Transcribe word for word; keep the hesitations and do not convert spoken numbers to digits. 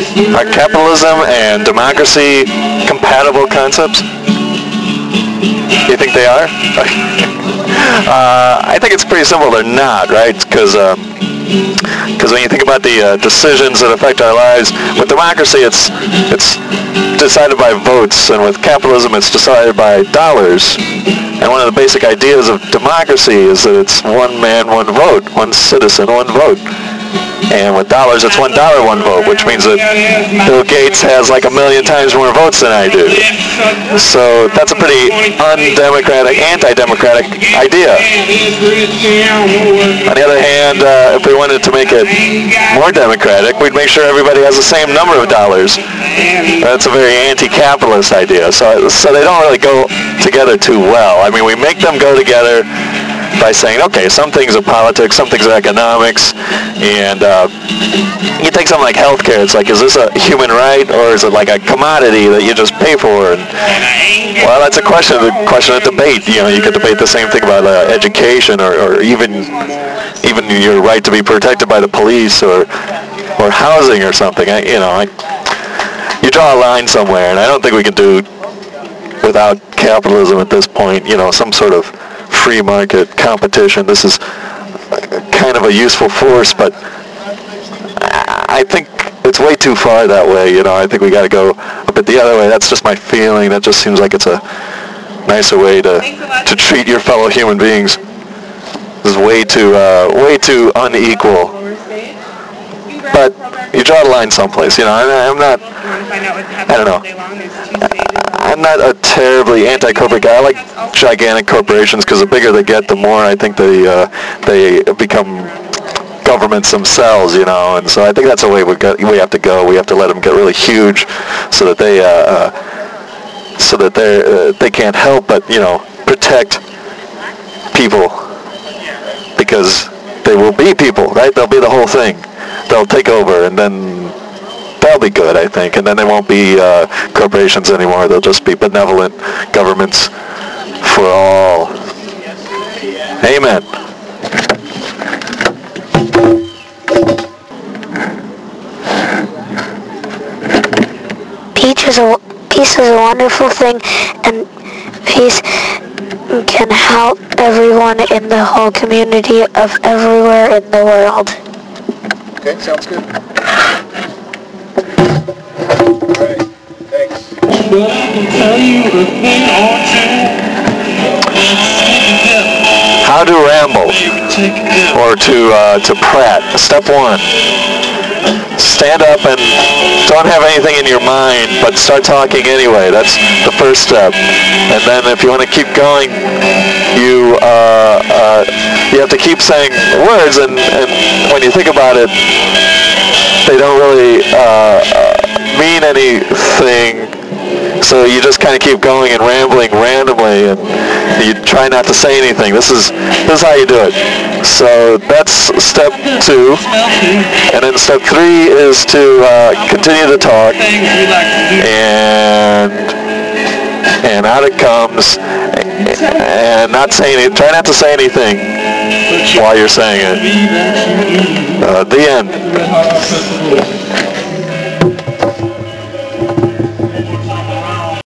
Are capitalism and democracy compatible concepts? You think they are? uh, I think it's pretty simple. They're not, right? Because because when you think about the uh, decisions that affect our lives, with democracy, it's it's decided by votes, and with capitalism, it's decided by dollars. And one of the basic ideas of democracy is that it's one man, one vote, one citizen, one vote. And with dollars, it's one dollar, one vote, which means that Bill Gates has like a million times more votes than I do. So that's a pretty undemocratic, anti-democratic idea. On the other hand, uh, if we wanted to make it more democratic, we'd make sure everybody has the same number of dollars. That's a very anti-capitalist idea. So, so they don't really go together too well. I mean, we make them go together by saying, okay, some things are politics, some things are economics, and uh, you take something like healthcare. It's like, is this a human right, or is it like a commodity that you just pay for? And, well, that's a question, a question of debate. You know, you could debate the same thing about uh, education, or, or even even your right to be protected by the police, or or housing, or something. I, you know, I, you draw a line somewhere, and I don't think we can do without capitalism at this point. You know, some sort of free market competition. This is kind of a useful force, but I think it's way too far that way. You know, I think we got to go a bit the other way. That's just my feeling. That just seems like it's a nicer way to to treat your fellow human beings. This is way too uh, way too unequal. But you draw the line someplace. You know, I'm not. I don't know. I'm not a terribly anti-corporate guy. I like gigantic corporations because the bigger they get, the more I think they uh, they become governments themselves, you know. And so I think that's the way we got, we have to go. We have to let them get really huge, so that they uh, uh, so that they uh, they can't help but, you know, protect people, because they will be people, right? They'll be the whole thing. They'll take over, and then that'll be good, I think. And then they won't be uh, corporations anymore. They'll just be benevolent governments for all. Amen. Peace is a, peace is a wonderful thing, and peace can help everyone in the whole community of everywhere in the world. Okay, sounds good. Alright, thanks. But I can tell you a thing or two. How to ramble, or to uh, to prat. Step one. Stand up and don't have anything in your mind, but start talking anyway. That's the first step. And then if you want to keep going, you uh, uh, you have to keep saying words, and, and when you think about it, they don't really uh, mean anything. So you just kind of keep going and rambling randomly, and you try not to say anything. This is this is how you do it. So that's step two. And then step three is to uh, continue to talk, and and out it comes, and not say any, try not to say anything while you're saying it. Uh, the end.